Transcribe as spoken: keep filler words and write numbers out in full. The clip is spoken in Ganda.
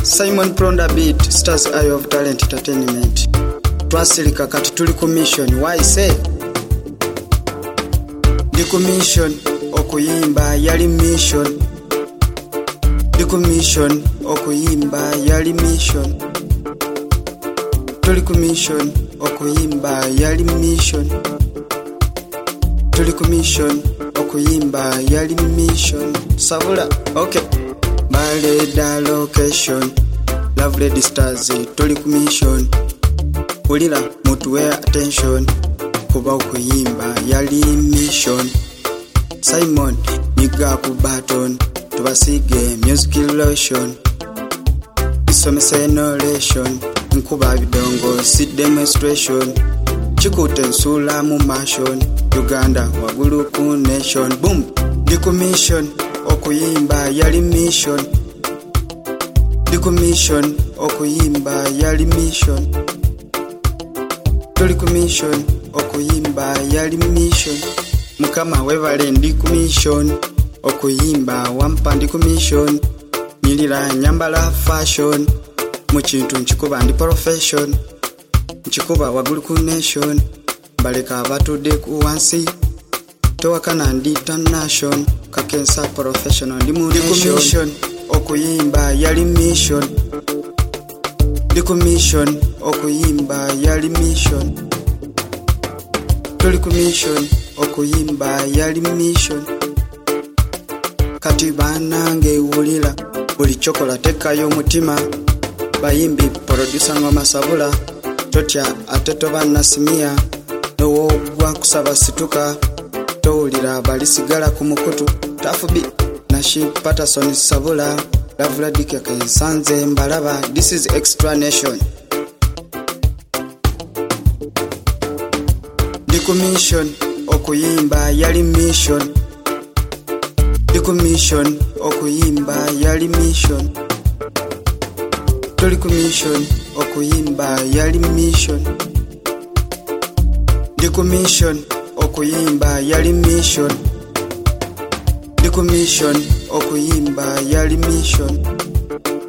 Simon Pronda Beat, Stars Eye of Talent Entertainment. Twasirika kati tuli ku mission. Why say? Ndi ku mission okuyimba yali mission. Ndi ku mission okuyimba yali mission. Tuli ku mission okuyimba yali mission. Tuli ku mission okuyimba yali mission. Sabula, okay. Maleda location, Love Lady Stars, tuli ku mission. Ulila mutuwe attention, kuba okuyimba yali mission. Simon niga ku baton, tubasige music illusion. Isomese innovation, nkuba bidongo si demonstration. Chikute nsula mu mashon, Uganda wagulu ku nation. Boom, di ku mission okuyimba yali mission. Di ku mission okuyimba yali mission. Tuli ku mission okuyimba yali mission. Mukama webale ndi ku mission okuyimba wampa ndi ku mission. Nilira nyambala fashion mu kintu nkikuba ndi profession. Nkikuba wagulu ku nation. Baleka abatude ku wansi towakana ndi international kakensa professional ndi mu mission okuyimba yali mission. Ndi ku mission okuyimba yali mission. Tuli ku mission okuyimba yali mission. Kati banange ulila buli chokola tekayo mutima. Bayimbi producer ngoma sabula totya ateto banasimia. Nowo gwa kusaba situka towulira balisigala ku mukutu. Tafubi nashi Patterson sabula Love Lady Sanze mbalaba. This is Extra Nation. Ndi ku mission okuyimba yali mission. Ndi ku mission okuyimba yali mission. Tuli ku mission okuyimba yali mission. Ndi ku mission okuyimba yali mission. Ndi ku mission okuyimba yali mission.